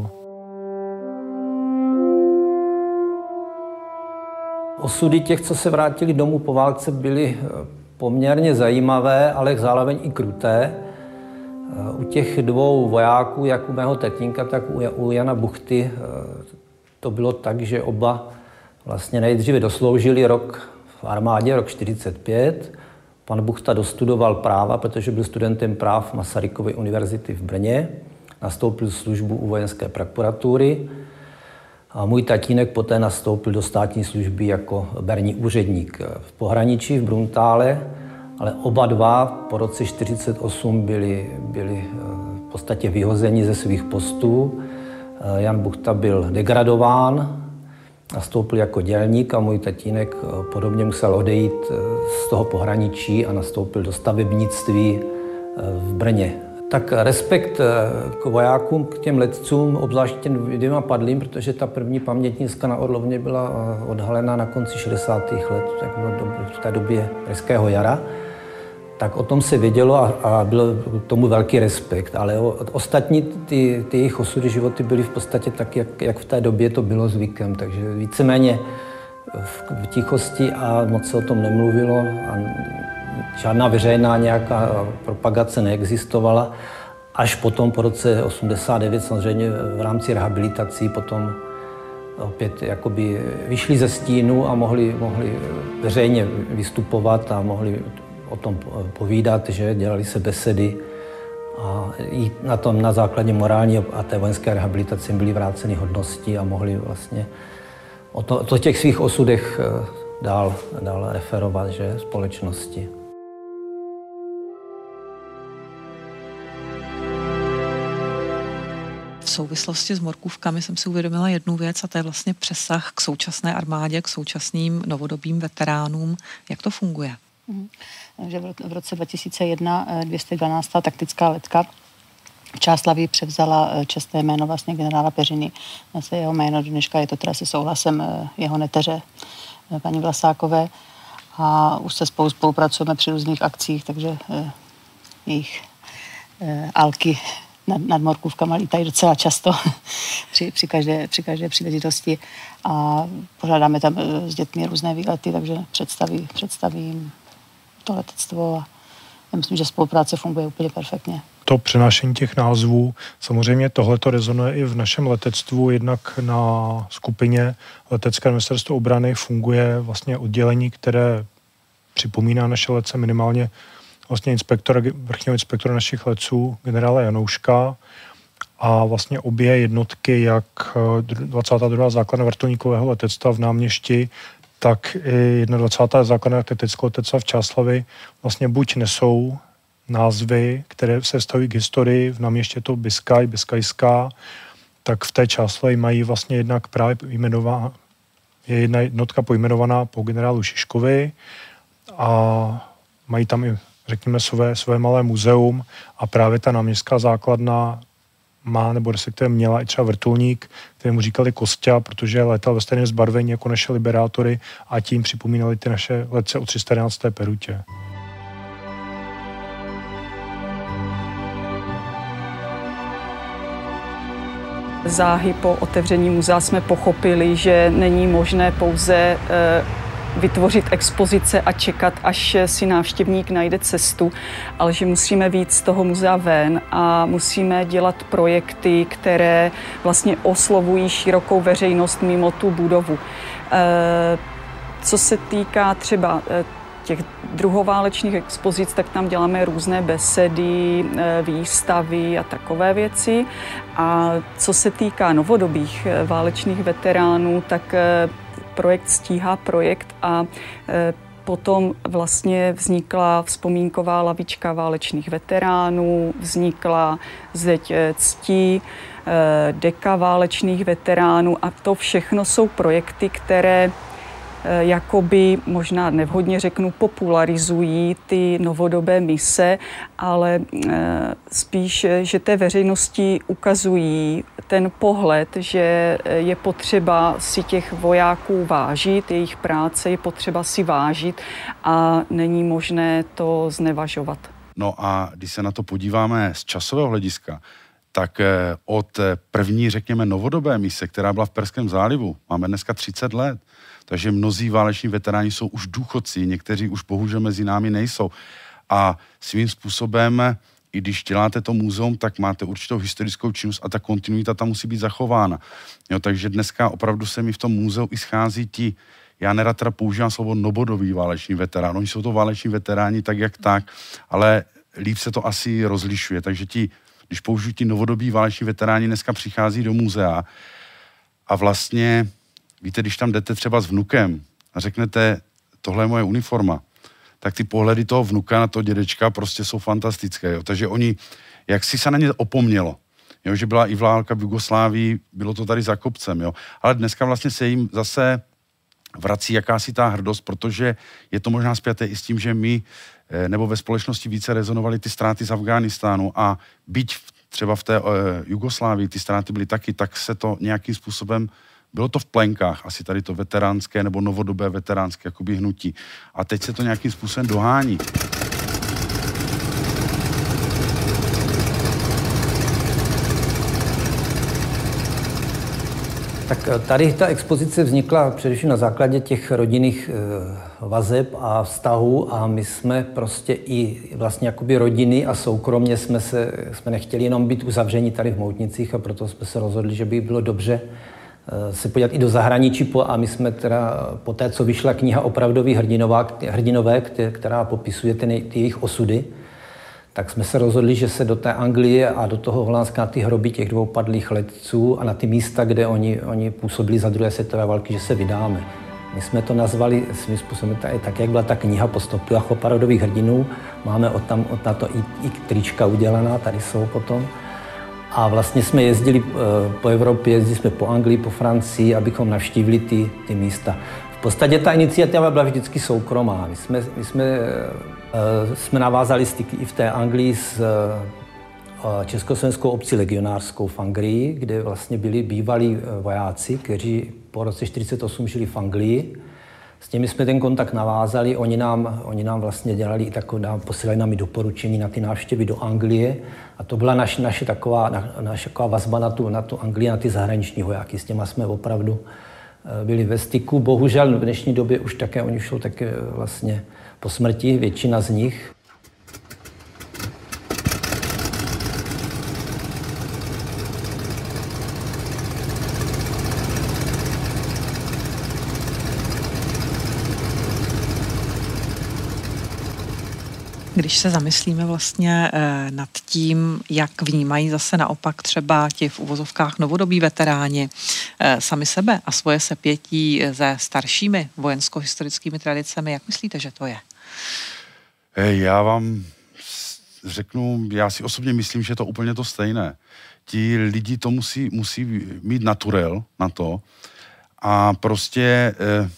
Speaker 13: Osudy těch, co se vrátili domů po válce, byly poměrně zajímavé, ale zároveň i kruté. U těch dvou vojáků, jak u mého tatínka, tak u Jana Buchty, to bylo tak, že oba vlastně nejdříve dosloužili rok v armádě, rok 1945. Pan Buchta dostudoval práva, protože byl studentem práv Masarykovy univerzity v Brně. Nastoupil službu u vojenské prokuratury a můj tatínek poté nastoupil do státní služby jako berní úředník v pohraničí v Bruntále, ale oba dva po roce 1948 byli v podstatě vyhozeni ze svých postů. Jan Buchta byl degradován, nastoupil jako dělník a můj tatínek podobně musel odejít z toho pohraničí a nastoupil do stavebnictví v Brně. Tak respekt k vojákům, k těm letcům, obzvlášť těm dvěma padlým, protože ta první pamětniska na Orlovně byla odhalena na konci 60. let, tak bylo v té době Pražského jara. Tak o tom se vědělo a byl k tomu velký respekt, ale ostatní ty jejich osudy, životy byly v podstatě tak, jak v té době to bylo zvykem, takže víceméně v tichosti a moc se o tom nemluvilo a žádná veřejná nějaká propagace neexistovala. Až potom po roce 89 samozřejmě v rámci rehabilitací potom opět jakoby vyšli ze stínu a mohli veřejně vystupovat a mohli o tom povídat, že dělali se besedy A i na základě morální a té vojenské rehabilitace byly vráceny hodnosti a mohli vlastně o těch svých osudech dál referovat, že, společnosti.
Speaker 4: V souvislosti s morkůvkami jsem si uvědomila jednu věc a to je vlastně přesah k současné armádě, k současným novodobým veteránům. Jak to funguje?
Speaker 7: Takže v roce 2001 212. taktická letka v Čáslaví převzala čestné jméno vlastně generála Peřiny. Zase jeho jméno do dneška je to teda se souhlasem jeho neteře, paní Vlasákové. A už se spolupracujeme při různých akcích, takže jejich alky nad morkůvkama lítají docela často při každé příležitosti. A pořádáme tam s dětmi různé výlety, takže představí to letectvo a já myslím, že spolupráce funguje úplně perfektně.
Speaker 5: To přenášení těch názvů, samozřejmě tohleto rezonuje i v našem letectvu, jednak na skupině Letecké ministerstvo obrany funguje vlastně oddělení, které připomíná naše letce minimálně vlastně vrchního inspektora našich letců, generála Janouška, a vlastně obě jednotky, jak 22. základna vrtulníkového letectva v Náměšti, tak i 21. základna technického letectva v Čáslavi vlastně buď nesou názvy, které se vztahují k historii, v Náměšti je to Biskaj, Biskajská, tak v té Čáslavi mají vlastně jednak právě je jedna jednotka pojmenovaná po generálu Šiškovi a mají tam i, řekněme, své malé muzeum a právě ta náměstská základna má, nebo respektive měla i třeba vrtulník, kterému říkali Kosťa, protože létal ve stejném zbarvení jako naše liberátory a tím připomínali ty naše letce o 311. perutě.
Speaker 12: Záhy po otevření muzea jsme pochopili, že není možné pouze vytvořit expozice a čekat, až si návštěvník najde cestu, ale že musíme vyjít z toho muzea ven a musíme dělat projekty, které vlastně oslovují širokou veřejnost mimo tu budovu. Co se týká třeba těch druhoválečných expozic, tak tam děláme různé besedy, výstavy a takové věci. A co se týká novodobých válečných veteránů, tak projekt stíhá projekt a potom vlastně vznikla vzpomínková lavička válečných veteránů, vznikla zeď ctí, deka válečných veteránů a to všechno jsou projekty, které jakoby, možná nevhodně řeknu, popularizují ty novodobé mise, ale spíš, že té veřejnosti ukazují ten pohled, že je potřeba si těch vojáků vážit, jejich práce je potřeba si vážit a není možné to znevažovat.
Speaker 6: No a když se na to podíváme z časového hlediska, tak od první, řekněme, novodobé mise, která byla v Perském zálivu, máme dneska 30 let. Takže mnozí váleční veteráni jsou už důchodci, někteří už bohužel mezi námi nejsou. A svým způsobem, i když děláte to muzeum, tak máte určitou historickou činnost a ta kontinuita tam musí být zachována. Jo, takže dneska opravdu se mi v tom muzeu i schází ti, já nerad teda používám slovo novodobí váleční veterán. Oni jsou to váleční veteráni tak jak tak, ale líp se to asi rozlišuje. Takže když použiju ti novodobí váleční veteráni, dneska přichází do muzea a vlastně víte, když tam jdete třeba s vnukem a řeknete, tohle je moje uniforma, tak ty pohledy toho vnuka na toho dědečka prostě jsou fantastické. Jo. Takže oni, jak si se na ně opomnělo, jo, že byla i válka v Jugoslávii, bylo to tady za kopcem, jo. Ale dneska vlastně se jim zase vrací jakási ta hrdost, protože je to možná spjaté i s tím, že my nebo ve společnosti více rezonovaly ty ztráty z Afghánistánu a byť třeba v té Jugoslávii ty ztráty byly taky, tak se to nějakým způsobem bylo to v plenkách, asi tady to veteránské nebo novodobé veteránské jakoby hnutí. A teď se to nějakým způsobem dohání.
Speaker 13: Tak tady ta expozice vznikla především na základě těch rodinných vazeb a vztahů a my jsme prostě i vlastně jakoby rodiny a soukromně jsme nechtěli jenom být uzavření tady v Moutnicích a proto jsme se rozhodli, že by bylo dobře se podívat i do zahraničí a my jsme teda po té, co vyšla kniha Opravdoví hrdinové, která popisuje ty jejich osudy, tak jsme se rozhodli, že se do té Anglie a do toho Holandska na ty hroby těch dvou padlých letců a na ty místa, kde oni působili za druhé světové války, že se vydáme. My jsme to nazvali svým způsobem tak, jak byla ta kniha Postupila parodových hrdinů. Máme od na to i trička udělaná, tady jsou potom. A vlastně jsme jezdili po Evropě, jezdili jsme po Anglii, po Francii, abychom navštívili ty místa. V podstatě ta iniciativa byla vždycky soukromá. My jsme navázali styky i v té Anglii s československou obcí legionářskou v Anglii, kde vlastně byli bývalí vojáci, kteří po roce 1948 žili v Anglii. S těmi jsme ten kontakt navázali, oni nám vlastně dělali i posílali nám i doporučení na ty návštěvy do Anglie a to byla naše taková vazba na tu Anglii, na ty zahraniční vojáky. S těma jsme opravdu byli ve styku. Bohužel v dnešní době už také, oni šli také vlastně po smrti, většina z nich.
Speaker 4: Když se zamyslíme vlastně nad tím, jak vnímají zase naopak třeba ti v uvozovkách novodobí veteráni sami sebe a svoje sepětí se staršími vojensko-historickými tradicemi, jak myslíte, že to je?
Speaker 6: Já vám řeknu, já si osobně myslím, že je to úplně to stejné. Ti lidi to musí mít naturel na to a prostě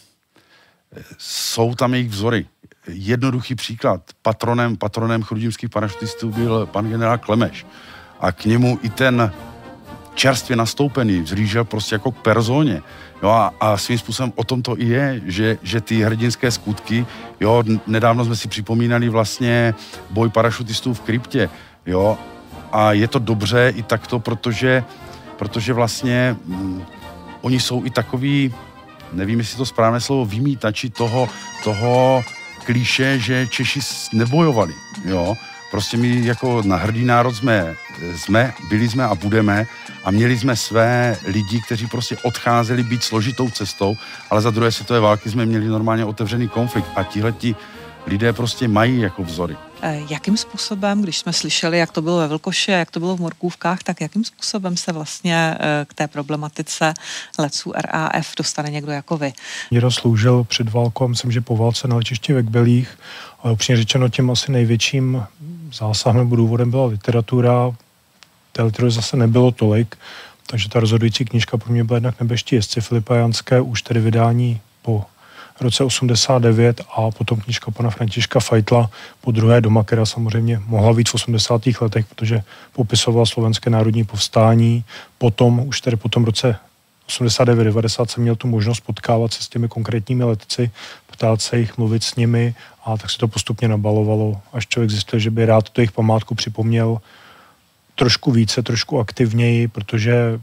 Speaker 6: jsou tam jejich vzory. Jednoduchý příklad. Patronem chrudimských parašutistů byl pan generál Klemeš. A k němu i ten čerstvě nastoupený vzhlížel prostě jako k personě. Jo, a svým způsobem o tom to i je, že ty hrdinské skutky, jo, nedávno jsme si připomínali vlastně boj parašutistů v kryptě, jo, a je to dobře i takto, protože vlastně oni jsou i takový, nevím, jestli to správné slovo, vymítači toho klíše, že Češi nebojovali, jo. Prostě my jako na hrdý národ byli jsme a budeme a měli jsme své lidi, kteří prostě odcházeli být složitou cestou, ale za druhé světové války jsme měli normálně otevřený konflikt a tihleti lidé prostě mají jako vzory.
Speaker 4: Jakým způsobem, když jsme slyšeli, jak to bylo ve Vlkoši a jak to bylo v Morkůvkách, tak jakým způsobem se vlastně k té problematice letců RAF dostane někdo jako vy?
Speaker 5: Děda sloužil před válkou a myslím, že po válce na letišti ve Kbelích, ale upřímně řečeno tím asi největším zásahem nebo důvodem byla literatura. Té literatury zase nebylo tolik, takže ta rozhodující knížka pro mě byla jednak Nebeští jezdci Filipa Janské, už tedy vydání po roce 89 a potom knížka pana Františka Fajtla po druhé doma, která samozřejmě mohla být v 80. letech, protože popisovala slovenské národní povstání. Potom, už tedy po tom roce 89-90 jsem měl tu možnost potkávat se s těmi konkrétními letci, ptát se jich, mluvit s nimi a tak se to postupně nabalovalo, až člověk zjistil, že by rád tu jejich památku připomněl trošku více, trošku aktivněji, protože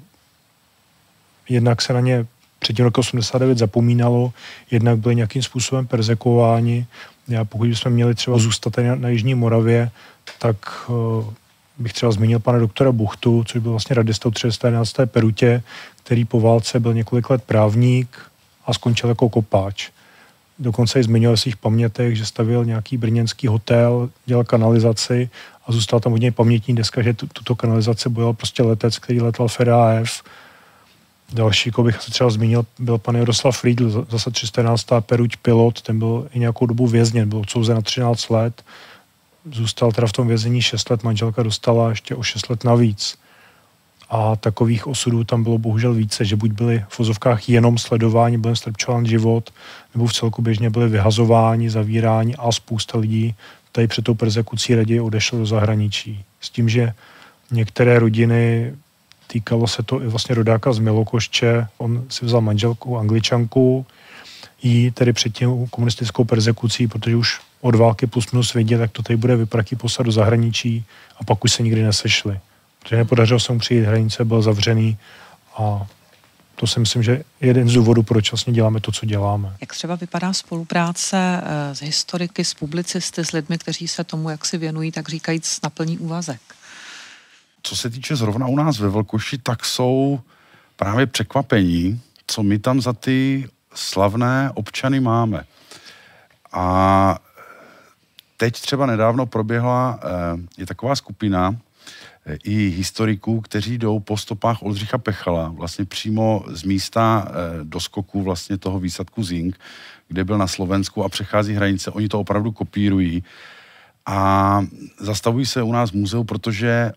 Speaker 5: jednak se na ně před tím rokem 89 zapomínalo, jednak byli nějakým způsobem perzekuováni. Pokud bychom měli třeba zůstat na Jižní Moravě, tak bych třeba zmínil pana doktora Buchtu, což byl vlastně radista 311. Perutě, který po válce byl několik let právník a skončil jako kopáč. Dokonce i zmiňoval v svých pamětech, že stavěl nějaký brněnský hotel, dělal kanalizaci a zůstal tam od něj pamětní deska, že tuto kanalizaci bojal prostě letec, který letal v RAF. Další, jako bych se třeba zmínil, byl pan Jaroslav Friedl, zase 311. Peruť pilot, ten byl i nějakou dobu vězněn, byl odsouzen na 13 let, zůstal teda v tom vězení 6 let, manželka dostala ještě o 6 let navíc. A takových osudů tam bylo bohužel více, že buď byli v vozovkách jenom sledováni, byl strpčován život, nebo v celku běžně byli vyhazováni, zavíráni a spousta lidí tady před tou perzekucí raději odešlo do zahraničí. S tím, že některé rodiny, týkalo se to i vlastně rodáka z Milokošče, on si vzal manželku Angličanku, jí tedy před tím komunistickou perzekucí, protože už od války plus minus věděl, jak to tady bude vypratí poslat do zahraničí a pak už se nikdy nesešli. Protože nepodařilo se mu přijít, hranice byl zavřený a to si myslím, že je jeden z důvodů, proč vlastně děláme to, co děláme.
Speaker 4: Jak třeba vypadá spolupráce s historiky, s publicisty, s lidmi, kteří se tomu, jak si věnují, tak říkajíc na plný úvazek?
Speaker 6: Co se týče zrovna u nás ve Vlkoši, tak jsou právě překvapení, co my tam za ty slavné občany máme. A teď třeba nedávno proběhla je taková skupina i historiků, kteří jdou po stopách Oldřicha Pechala, vlastně přímo z místa doskoku vlastně toho výsadku Zing, kde byl na Slovensku a přechází hranice. Oni to opravdu kopírují a zastavují se u nás v muzeu, protože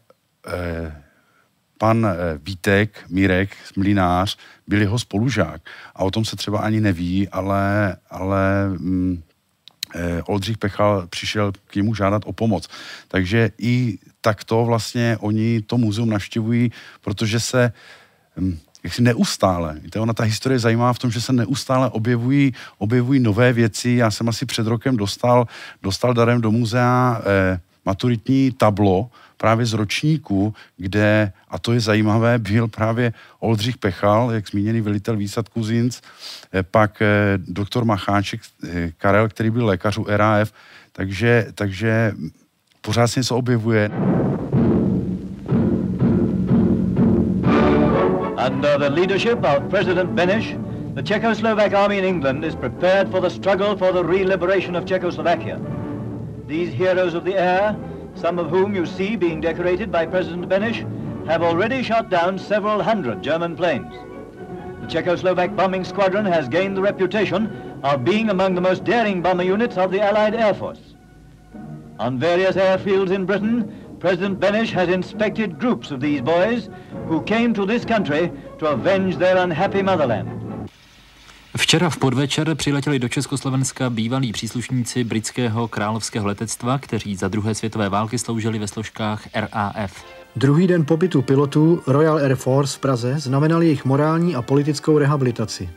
Speaker 6: pan Vítek, Mírek, Mlynář, byl jeho spolužák. A o tom se třeba ani neví, ale Oldřich Pechal přišel k němu žádat o pomoc. Takže i takto vlastně oni to muzeum navštěvují, protože se jaksi neustále, víte, ona ta historie je zajímavá v tom, že se neustále objevují nové věci. Já jsem asi před rokem dostal darem do muzea maturitní tablo právě z ročníku, kde, a to je zajímavé, byl právě Oldřich Pechal, jak zmíněný velitel výsadku Zinc, pak doktor Macháček Karel, který byl lékař u RAF, takže pořád se něco objevuje.
Speaker 19: Under the leadership of President Beneš, the Czechoslovak army in England is prepared for the struggle for the re-liberation of Czechoslovakia. These heroes of the air, some of whom you see being decorated by President Beneš, have already shot down several hundred German planes. The Czechoslovak bombing squadron has gained the reputation of being among the most daring bomber units of the Allied Air Force. On various airfields in Britain, President Beneš has inspected groups of these boys who came to this country to avenge their unhappy motherland.
Speaker 20: Včera v podvečer přiletěli do Československa bývalí příslušníci britského královského letectva, kteří za druhé světové války sloužili ve složkách RAF.
Speaker 18: Druhý den pobytu pilotů Royal Air Force v Praze znamenal jejich morální a politickou rehabilitaci.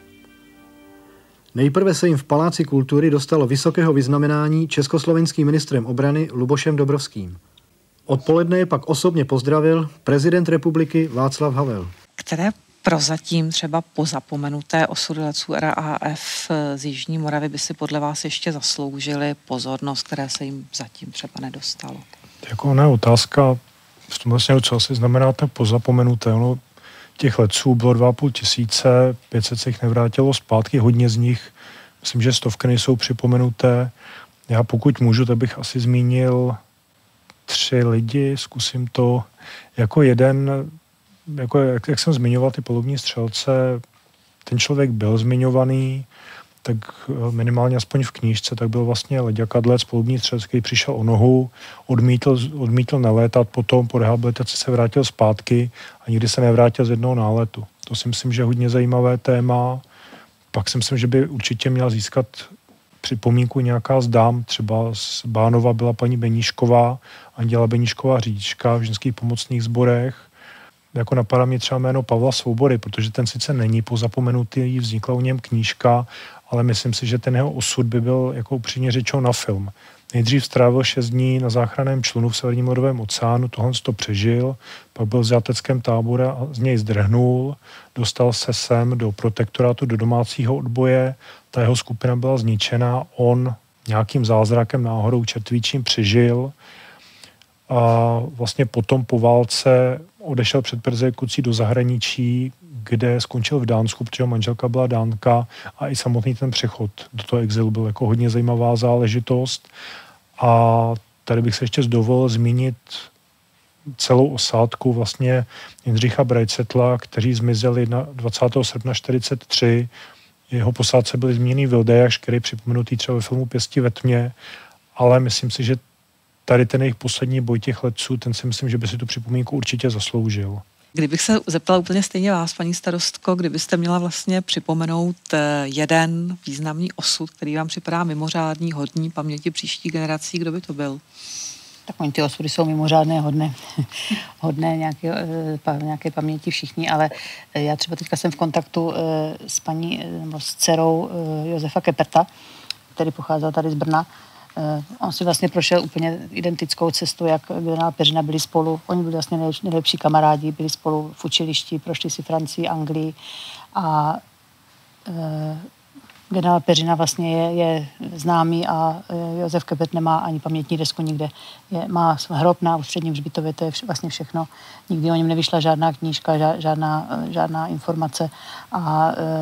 Speaker 18: Nejprve se jim v Paláci kultury dostalo vysokého vyznamenání československým ministrem obrany Lubošem Dobrovským. Odpoledne je pak osobně pozdravil prezident republiky Václav Havel.
Speaker 4: Které prozatím třeba pozapomenuté osudy letců RAF z Jižní Moravy by si podle vás ještě zasloužily pozornost, které se jim zatím třeba nedostalo?
Speaker 5: Jako ona je otázka v tom vlastně, co asi znamená tak pozapomenuté. Ono, těch letců bylo 2,5 tisíce, 500 se jich nevrátilo zpátky, hodně z nich, myslím, že stovky nejsou připomenuté. Já pokud můžu, tak bych asi zmínil 3 lidi, zkusím to jako jeden, jako jak jsem zmiňoval ty palubní střelce, ten člověk byl zmiňovaný, tak minimálně aspoň v knížce, tak byl vlastně Leďa Kadlec, palubní střelec, který přišel o nohu, odmítl nelétat, potom po rehabilitaci se vrátil zpátky a nikdy se nevrátil z jednoho náletu. To si myslím, že je hodně zajímavé téma. Pak si myslím, že by určitě měla získat připomínku nějaká z dám, třeba z Bánova byla paní Beníšková, Anděla Beníšková řidička v ženských pomocných sborech. Jako napadá mě třeba jméno Pavla Svobody, protože ten sice není pozapomenutý, vznikla u něm knížka, ale myslím si, že ten jeho osud by byl jako upřímně řečeno na film. Nejdřív strávil 6 dní na záchranném člunu v Severním ledovém oceánu, tohle to přežil, pak byl v záteckém táboře a z něj zdrhnul, dostal se sem do protektorátu, do domácího odboje, ta jeho skupina byla zničena, on nějakým zázrakem náhodou čertvíčím přežil a vlastně potom po válce odešel před perzekucí do zahraničí, kde skončil v Dánsku, protože manželka byla Dánka a i samotný ten přechod do toho exilu byl jako hodně zajímavá záležitost. A tady bych se ještě dovolil zmínit celou osádku vlastně Jindřicha Brejcetla, kteří zmizeli 20. srpna 1943. Jeho posádce byli zmíněný Vildejaš, který je připomenutý třeba ve filmu Pěsti ve tmě, ale myslím si, že tady ten jejich poslední boj těch letců, ten si myslím, že by si tu připomínku určitě zasloužil.
Speaker 4: Kdybych se zeptala úplně stejně vás, paní starostko, kdybyste měla vlastně připomenout jeden významný osud, který vám připadá mimořádný, hodný paměti příští generací, kdo by to byl?
Speaker 7: Tak oni ty osudy jsou mimořádné, hodné nějaké paměti všichni, ale já třeba teďka jsem v kontaktu s paní, nebo s dcerou Josefa Keperta, který pocházel tady z Brna. On si vlastně prošel úplně identickou cestu, jak generál Peřina, byli spolu, oni byli vlastně nejlepší kamarádi, byli spolu v učilišti, prošli si Francii, Anglii a generál Peřina vlastně je známý a Josef Kepert nemá ani pamětní desku nikde. Má hrob na Ústředním hřbitově, to je vlastně všechno. Nikdy o něm nevyšla žádná knížka, žádná informace a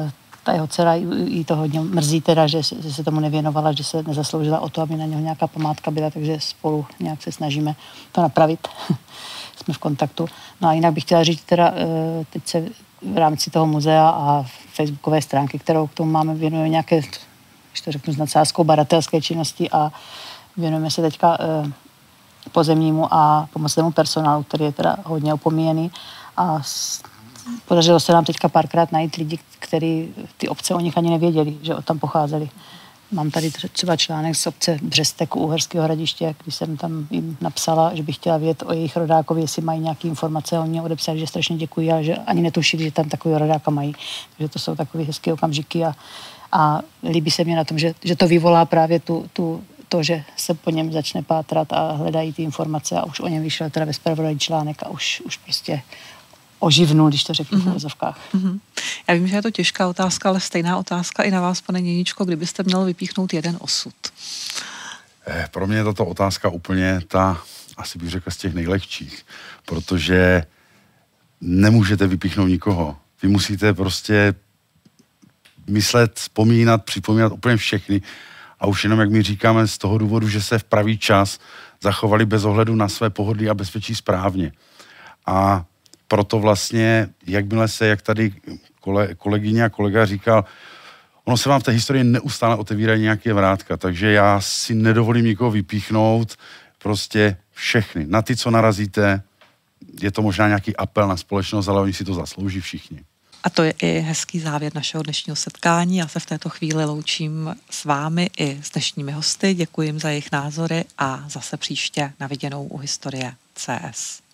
Speaker 7: ta jeho dcera jí to hodně mrzí teda, že se tomu nevěnovala, že se nezasloužila o to, aby na něho nějaká památka byla, takže spolu nějak se snažíme to napravit. Jsme v kontaktu. No a jinak bych chtěla říct teda, teď se v rámci toho muzea a facebookové stránky, kterou k tomu máme, věnujeme nějaké, když to řeknu s nadsázkou, badatelské činnosti a věnujeme se teďka pozemnímu a pomocnému personálu, který je teda hodně opomíjený a podařilo se nám teďka párkrát najít lidi, kteří ty obce o nich ani nevěděli, že tam pocházeli. Mám tady třeba článek z obce Břestek u Uherského Hradiště, když jsem tam jim napsala, že bych chtěla vědět o jejich rodákovi, jestli mají nějaké informace, a oni mě odepsali, že strašně děkuji, ale že ani netušili, že tam takového rodáka mají. Takže to jsou takové hezké okamžiky a líbí se mě na tom, že to vyvolá právě to, že se po něm začne pátrat a hledají ty informace a už o něm vyšel teda ve zpravodaji článek a už prostě oživnul, když to řeknu v uvozovkách.
Speaker 4: Já vím, že je to těžká otázka, ale stejná otázka i na vás, pane Něničko, kdybyste měl vypíchnout jeden osud.
Speaker 6: Pro mě je tato otázka úplně asi bych řekl, z těch nejlehčích, protože nemůžete vypíchnout nikoho. Vy musíte prostě myslet, vzpomínat, připomínat úplně všechny a už jenom, jak my říkáme, z toho důvodu, že se v pravý čas zachovali bez ohledu na své pohodlí a bezpečí správně. A proto vlastně, jak tady kolegyně a kolega říkal, ono se vám v té historii neustále otevírají nějaké vrátka, takže já si nedovolím nikoho vypíchnout, prostě všechny. Na ty, co narazíte, je to možná nějaký apel na společnost, ale oni si to zaslouží všichni.
Speaker 4: A to je i hezký závěr našeho dnešního setkání. Já se v této chvíli loučím s vámi i s dnešními hosty. Děkuji jim za jejich názory a zase příště na viděnou u Historie CS.